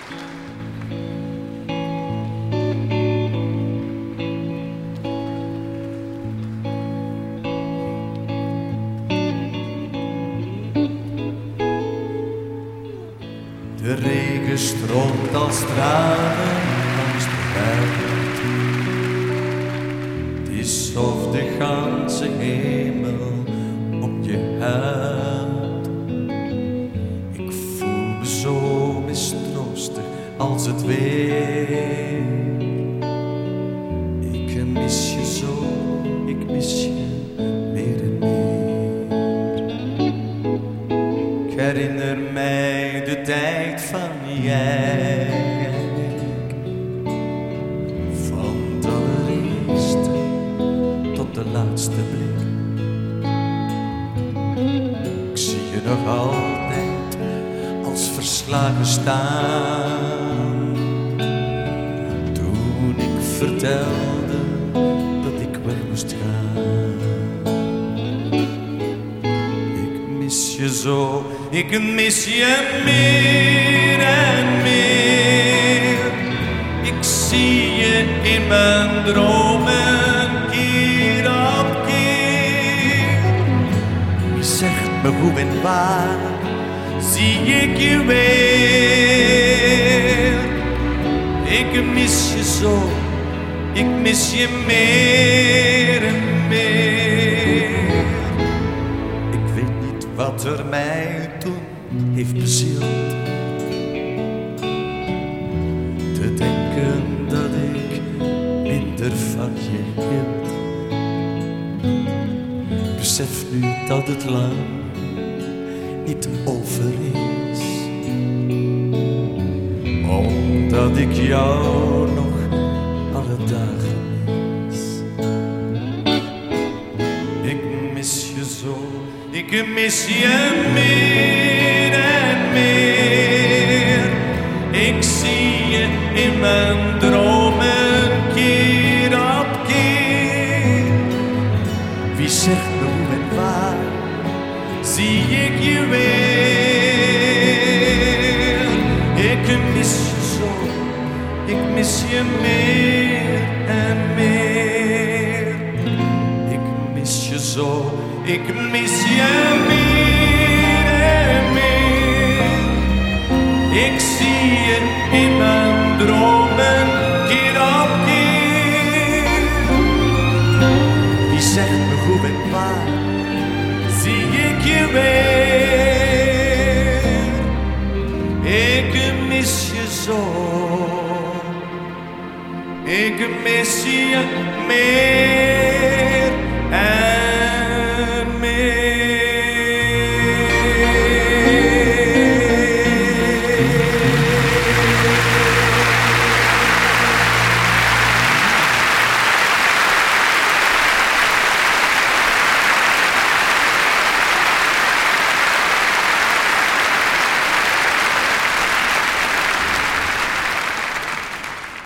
De regen stroomt als tranen langs de buit. Het is of de ganse hemel om je huid. Ik voel me zo mistroostig als het weer. Ik mis je zo, ik mis je meer en meer. Ik herinner mij de tijd van jij en ik, van de allereerste tot de laatste blik. Ik zie je nog altijd als verslagen staan, toen ik vertelde dat ik weg moest gaan. Ik mis je zo, ik mis je meer en meer. Ik zie je in mijn dromen keer op keer. Wie zegt me hoe en waar, zie ik je weer. Ik mis je zo, ik mis je meer en meer. Ik weet niet wat er mij toen heeft bezield, te denken dat ik minder van je hield. Besef nu dat het lang niet over is, omdat ik jou nog alle dagen mis. Ik mis je zo, ik mis je meer en meer. Ik zie je in mijn dromen keer op keer. Wie zegt me hoe en waar, zie ik je weer. Ik mis je zo, ik mis je meer en meer. Ik mis je zo, ik mis je meer en meer. Ik zie je in mijn dromen keer op keer. Wie zegt me hoe en waar, zie ik je weer. Ik mis je zo, ik mis je meer.